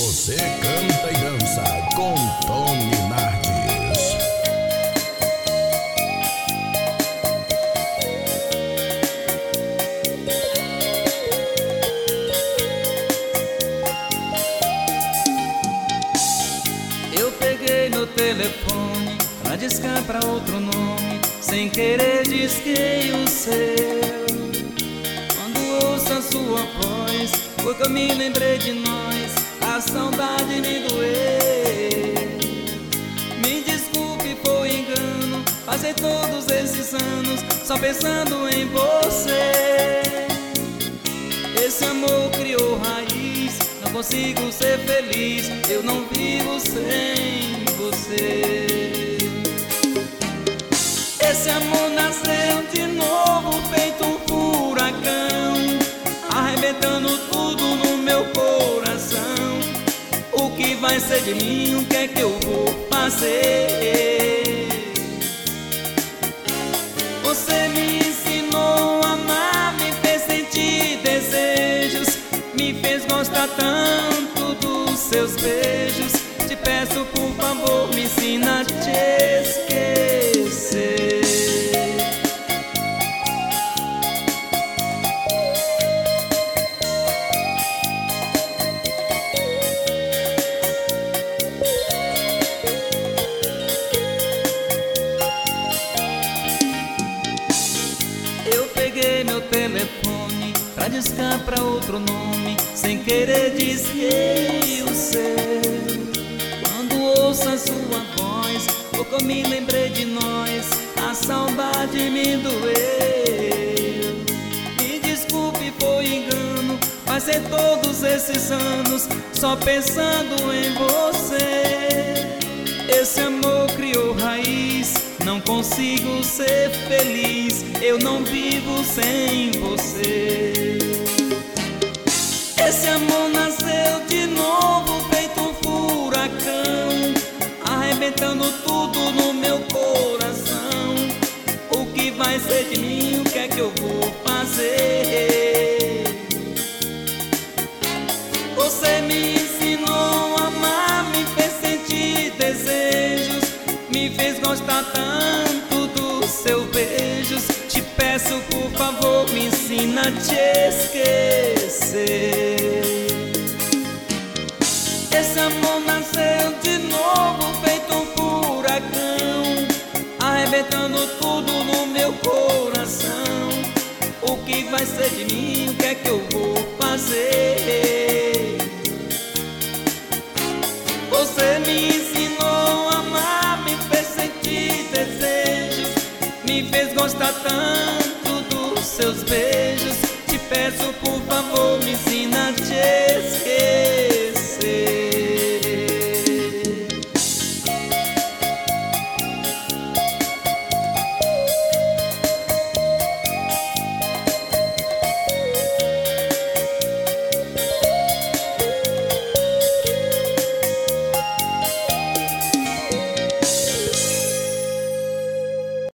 Você canta e dança com Tony Nardes. Eu peguei meu telefone pra discar pra outro nome, sem querer disquei o seu. Quando ouço a sua voz, foi que eu me lembrei de nós, a saudade me doeu. Me desculpe, foi engano, passei todos esses anos só pensando em você. Esse amor criou raiz, não consigo ser feliz, eu não vivo sem você. Esse amor nasceu de novo, feito um furacão, arrebentando tudo no meu coração. O que vai ser de mim, o que é que eu vou fazer? Você me ensinou a amar, me fez sentir desejos, me fez gostar tanto dos seus beijos. Te peço, por favor, me ensina a te esquecer. Eu peguei meu telefone pra discar pra outro nome, sem querer disquei o seu. Quando ouço a sua voz, pouco eu me lembrei de nós, a saudade me doeu. Me desculpe, foi engano, passei todos esses anos só pensando em você. Esse amor criou raiz, não consigo ser feliz, eu não vivo sem você. Esse amor nasceu de novo, feito um furacão, arrebentando tudo no meu coração. O que vai ser de mim, o que é que eu vou fazer? Você me ensinou a amar, me fez sentir desejos, me fez gostar tanto dos seus beijos. Te peço, por favor, me ensina a te esquecer. Esse amor nasceu de novo, feito um furacão, arrebentando tudo no meu coração. O que vai ser de mim, o que é que eu vou fazer? Você me ensinou a amar, me fez sentir desejos, me fez gostar tanto dos seus beijos. Te peço, por favor, me ensina a te esquecer.